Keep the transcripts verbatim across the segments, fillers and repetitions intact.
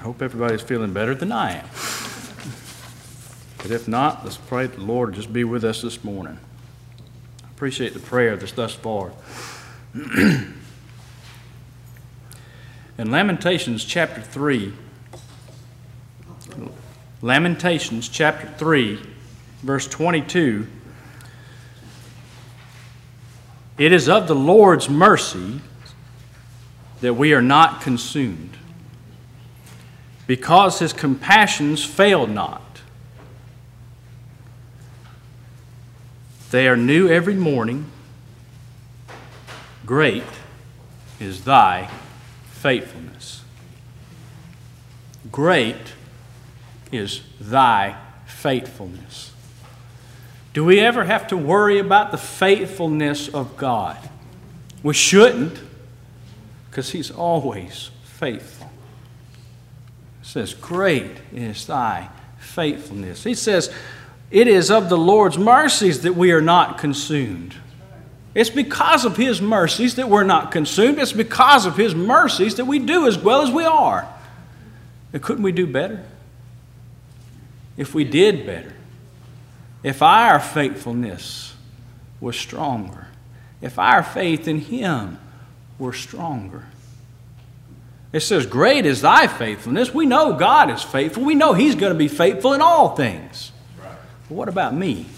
hope everybody's feeling better than I am. But if not, let's pray that the Lord just be with us this morning. I appreciate the prayer that's thus far. In Lamentations chapter three, Lamentations chapter three, verse twenty-two, it is of the Lord's mercy that we are not consumed, because his compassions fail not. They are new every morning. Great is thy faithfulness. Great is thy faithfulness. Do we ever have to worry about the faithfulness of God? We shouldn't, because he's always faithful. It says, great is thy faithfulness. He says, it is of the Lord's mercies that we are not consumed. It's because of his mercies that we're not consumed. It's because of his mercies that we do as well as we are. And couldn't we do better? If we did better, if our faithfulness was stronger, if our faith in him were stronger. It says, great is thy faithfulness. We know God is faithful. We know he's going to be faithful in all things. Right. But what about me?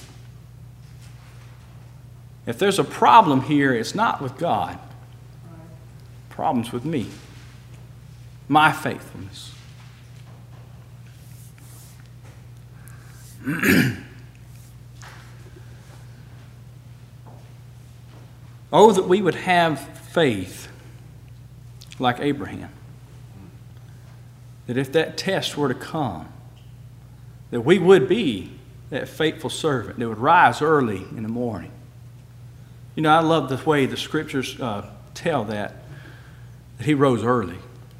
If there's a problem here, it's not with God. Right. The problem's with me. My faithfulness. Oh, that we would have faith like Abraham. That if that test were to come, that we would be that faithful servant that would rise early in the morning. You know, I love the way the scriptures uh, tell that, that he rose early.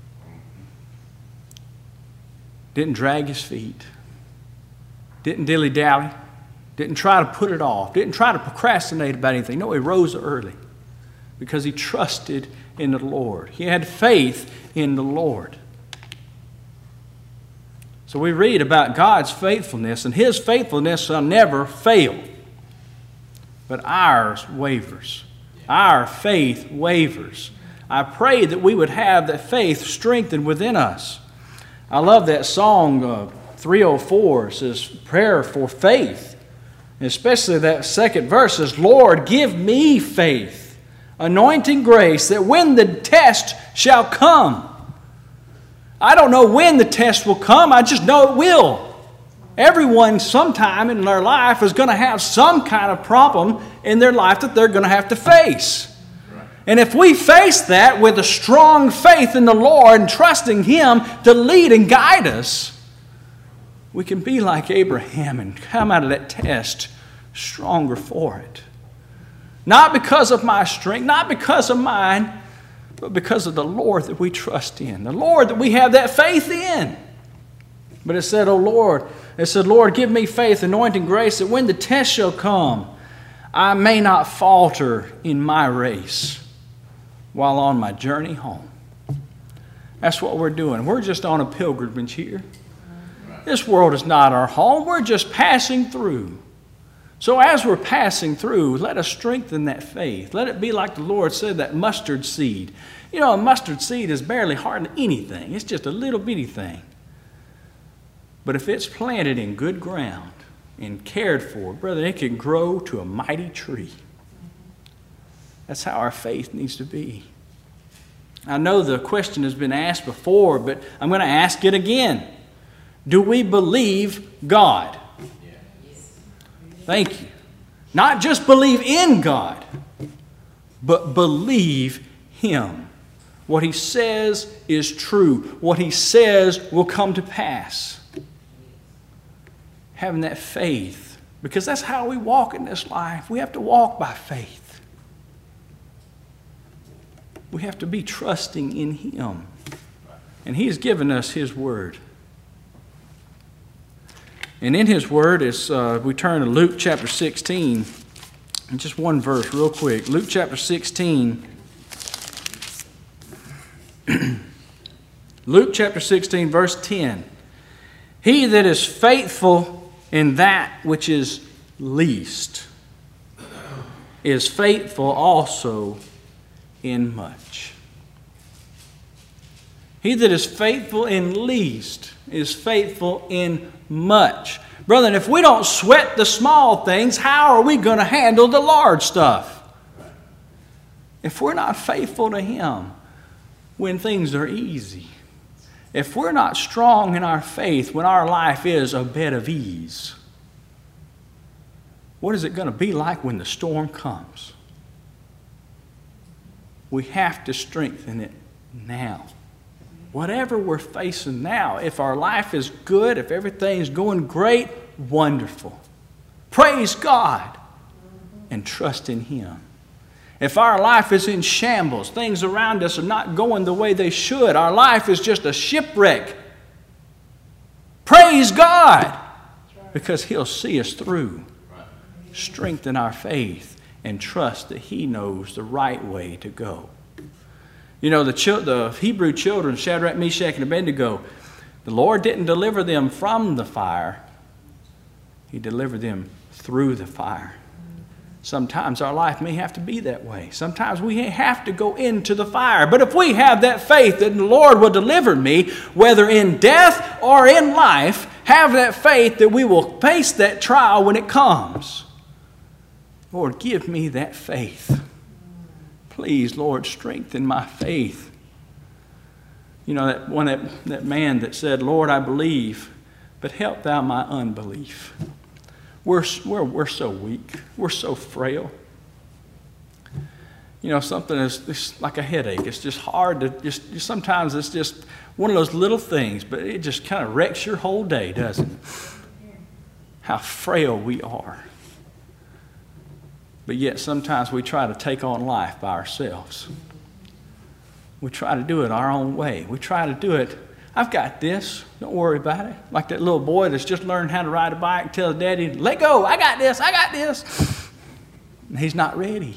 Didn't drag his feet. Didn't dilly-dally. Didn't try to put it off. Didn't try to procrastinate about anything. No, he rose early because he trusted in the Lord. He had faith in the Lord. So we read about God's faithfulness, and his faithfulness shall never fail. But ours wavers. Our faith wavers. I pray that we would have that faith strengthened within us. I love that song, uh, three oh four, says, prayer for faith. Especially that second verse says, Lord, give me faith, anointing grace, that when the test shall come. I don't know when the test will come, I just know it will. Everyone sometime in their life is going to have some kind of problem in their life that they're going to have to face. And if we face that with a strong faith in the Lord and trusting him to lead and guide us, we can be like Abraham and come out of that test stronger for it. Not because of my strength, not because of mine, but because of the Lord that we trust in. The Lord that we have that faith in. But it said, oh Lord, it said, Lord, give me faith, anointing grace, that when the test shall come, I may not falter in my race while on my journey home. That's what we're doing. We're just on a pilgrimage here. This world is not our home. We're just passing through. So as we're passing through, let us strengthen that faith. Let it be like the Lord said, that mustard seed. You know, a mustard seed is barely hardly anything. It's just a little bitty thing. But if it's planted in good ground and cared for, brother, it can grow to a mighty tree. That's how our faith needs to be. I know the question has been asked before, but I'm going to ask it again. Do we believe God? Yes. Thank you. Not just believe in God, but believe him. What he says is true. What he says will come to pass. Having that faith, because that's how we walk in this life. We have to walk by faith. We have to be trusting in him. And he's given us his word. And in his word, is uh, we turn to Luke chapter sixteen, and just one verse real quick. Luke chapter sixteen, Luke chapter sixteen, verse ten. He that is faithful in that which is least is faithful also in much. He that is faithful in least is faithful in much. Brother, if we don't sweat the small things, how are we going to handle the large stuff? If we're not faithful to Him when things are easy, if we're not strong in our faith when our life is a bed of ease, what is it going to be like when the storm comes? We have to strengthen it now. Whatever we're facing now, if our life is good, if everything's going great, wonderful. Praise God and trust in Him. If our life is in shambles, things around us are not going the way they should, our life is just a shipwreck, praise God, because He'll see us through. Strengthen our faith and trust that He knows the right way to go. You know, the, chil- the Hebrew children, Shadrach, Meshach, and Abednego, the Lord didn't deliver them from the fire. He delivered them through the fire. Sometimes our life may have to be that way. Sometimes we have to go into the fire. But if we have that faith that the Lord will deliver me, whether in death or in life, have that faith that we will face that trial when it comes. Lord, give me that faith. Please, Lord, strengthen my faith. You know, that one that, that man that said, Lord, I believe, but help thou my unbelief. We're, we're, we're so weak. We're so frail. You know, something is it's like a headache. It's just hard to just, sometimes it's just one of those little things, but it just kind of wrecks your whole day, doesn't it? How frail we are. But yet sometimes we try to take on life by ourselves. We try to do it our own way. We try to do it, I've got this, don't worry about it. Like that little boy that's just learned how to ride a bike and tells daddy, let go, I got this, I got this. And he's not ready.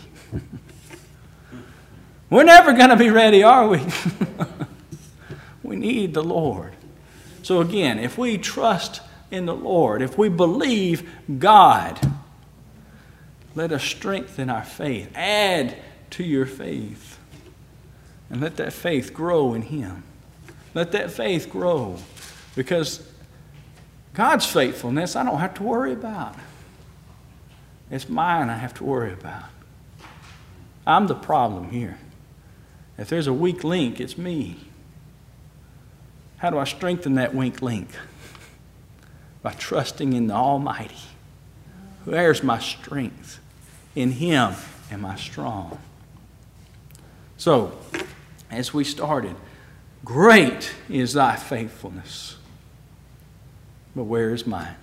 We're never going to be ready, are we? We need the Lord. So again, if we trust in the Lord, if we believe God, let us strengthen our faith. Add to your faith. And let that faith grow in Him. Let that faith grow. Because God's faithfulness, I don't have to worry about. It's mine I have to worry about. I'm the problem here. If there's a weak link, it's me. How do I strengthen that weak link? By trusting in the Almighty. Where's my strength? In Him am I strong. So, as we started, great is thy faithfulness. But where is mine?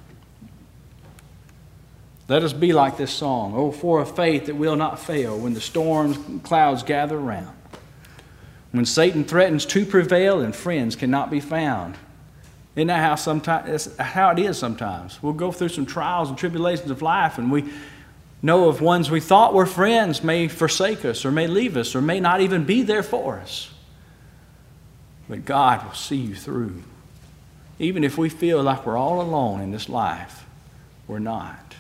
Let us be like this song. Oh, for a faith that will not fail when the storms and clouds gather round. When Satan threatens to prevail and friends cannot be found. Isn't that how, sometimes, that's how it is sometimes? We'll go through some trials and tribulations of life, and we know of ones we thought were friends may forsake us or may leave us or may not even be there for us. But God will see you through. Even if we feel like we're all alone in this life, we're not.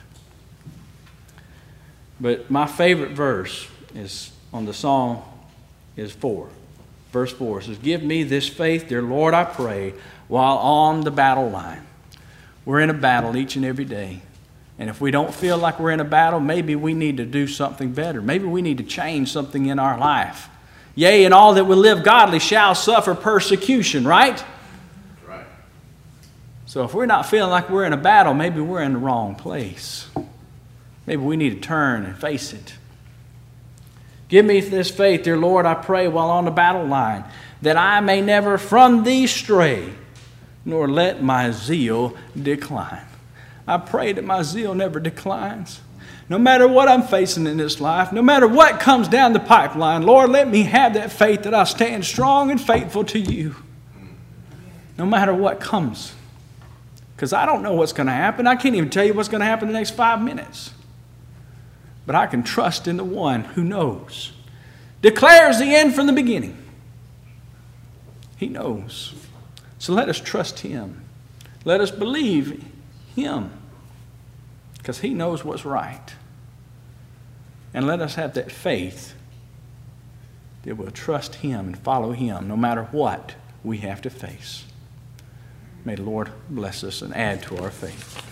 But my favorite verse is on the song is four. Verse four says, give me this faith, dear Lord, I pray, while on the battle line. We're in a battle each and every day. And if we don't feel like we're in a battle, maybe we need to do something better. Maybe we need to change something in our life. Yea, and all that will live godly shall suffer persecution, right? Right. So if we're not feeling like we're in a battle, maybe we're in the wrong place. Maybe we need to turn and face it. Give me this faith, dear Lord, I pray, while on the battle line, that I may never from thee stray, nor let my zeal decline. I pray that my zeal never declines. No matter what I'm facing in this life, no matter what comes down the pipeline, Lord, let me have that faith that I stand strong and faithful to you. No matter what comes. Because I don't know what's going to happen. I can't even tell you what's going to happen in the next five minutes. But I can trust in the one who knows. Declares the end from the beginning. He knows. So let us trust Him. Let us believe Him, because He knows what's right. And let us have that faith that we'll trust Him and follow Him no matter what we have to face. May the Lord bless us and add to our faith.